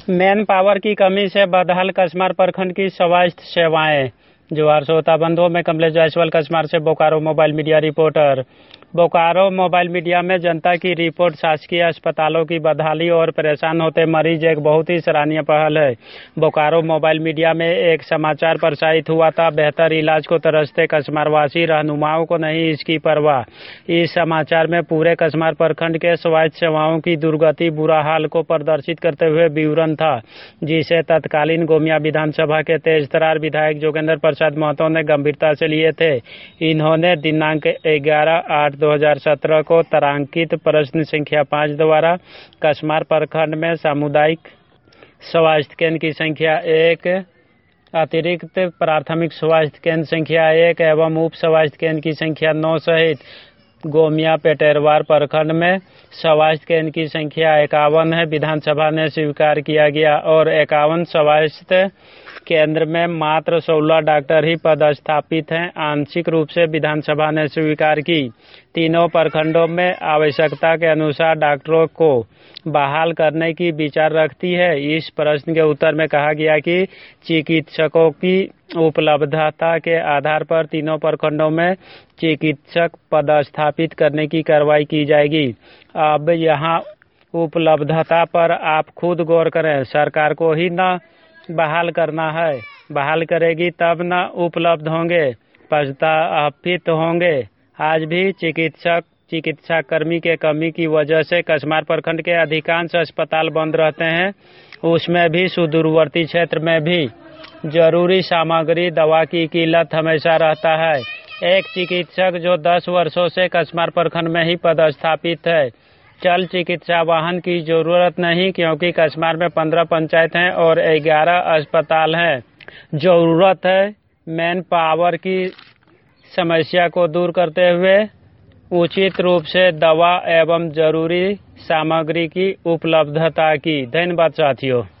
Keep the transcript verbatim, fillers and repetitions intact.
Man power की कमी से बदहाल कस्मार प्रखंड की स्वास्थ्य सेवाएं। जोहार श्रोता बंधुओं में कमलेश जायसवाल कस्मार से Bokaro mobile media reporter. Bokaro mobile media में जनता की रिपोर्ट। शासकीय अस्पतालों की बदहाली और परेशान होते मरीज एक बहुत ही सराहनीय पहल है। बोकारो मोबाइल मीडिया में एक समाचार प्रसारित हुआ था, बेहतर इलाज को तरसते कस्मारवासी, रहनुमाओं को नहीं इसकी परवाह। इस समाचार में पूरे कस्मार प्रखंड के स्वास्थ्य सेवाओं की दुर्गति, बुरा हाल को प्रदर्शित करते हुए विवरण था, जिसे तत्कालीन गोमिया विधानसभा के तेजतरार विधायक जोगेंद्र प्रसाद महतो ने गंभीरता से लिए थे। इन्होंने दिनांक ग्यारह आठ दो हजार सत्रह को तारांकित प्रश्न संख्या पाँच द्वारा कस्मार प्रखंड में सामुदायिक स्वास्थ्य केंद्र की संख्या एक, अतिरिक्त प्राथमिक स्वास्थ्य केंद्र संख्या एक एवं उप स्वास्थ्य केंद्र की संख्या नौ सहित गोमिया पेटेरवार प्रखंड में स्वास्थ्य केंद्र की संख्या इक्यावन है, विधानसभा ने स्वीकार किया गया और इक्यावन स्वास्थ्य केंद्र में मात्र सोलह डॉक्टर ही पदस्थापित हैं, आंशिक रूप से विधानसभा ने स्वीकार की। तीनों प्रखंडों में आवश्यकता के अनुसार डॉक्टरों को बहाल करने की विचार रखती है। इस प्रश्न के उत्तर में कहा गया कि चिकित्सकों की उपलब्धता के आधार पर तीनों प्रखंडों में चिकित्सक पदस्थापित करने की कार्रवाई की जाएगी। अब यहाँ उपलब्धता पर आप खुद गौर करें, सरकार को ही न बहाल करना है, बहाल करेगी तब न उपलब्ध होंगे, पदस्थापित होंगे। आज भी चिकित्सक चिकित्सा कर्मी के कमी की वजह से कस्मार प्रखंड के अधिकांश अस्पताल बंद रहते हैं, उसमें भी सुदूरवर्ती क्षेत्र में भी जरूरी सामग्री दवा की किल्लत हमेशा रहता है। एक चिकित्सक जो दस वर्षों से कस्मार प्रखंड में ही पदस्थापित है, चल चिकित्सा वाहन की जरूरत नहीं, क्योंकि कस्मार में पंद्रह पंचायत हैं और ग्यारह अस्पताल हैं। जरूरत है मैन पावर की समस्या को दूर करते हुए उचित रूप से दवा एवं जरूरी सामग्री की उपलब्धता की। धन्यवाद साथियों।